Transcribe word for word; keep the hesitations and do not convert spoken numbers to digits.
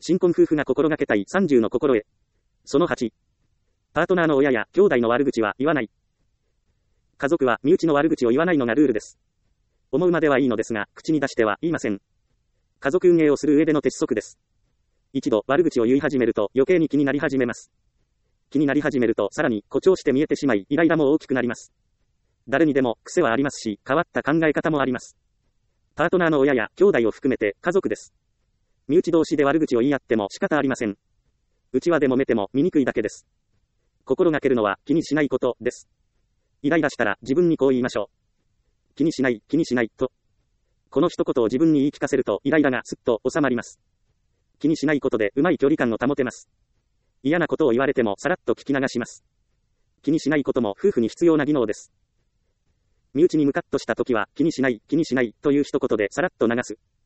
新婚夫婦が心がけたいさんじゅうの心得。そのはち。パートナーの親や兄弟の悪口は言わない。家族は身内の悪口を言わないのがルールです。思うまではいいのですが、口に出しては言いません。家族運営をする上での鉄則です。一度悪口を言い始めると余計に気になり始めます。気になり始めるとさらに誇張して見えてしまい、イライラも大きくなります。誰にでも癖はありますし、変わった考え方もあります。パートナーの親や兄弟を含めて家族です。身内同士で悪口を言い合っても仕方ありません。内輪で揉めても醜いだけです。心がけるのは気にしないことです。イライラしたら自分にこう言いましょう。気にしない、気にしないと。この一言を自分に言い聞かせるとイライラがすっと収まります。気にしないことでうまい距離感を保てます。嫌なことを言われてもさらっと聞き流します。気にしないことも夫婦に必要な技能です。身内にムカッとした時は気にしない、気にしないという一言でさらっと流す。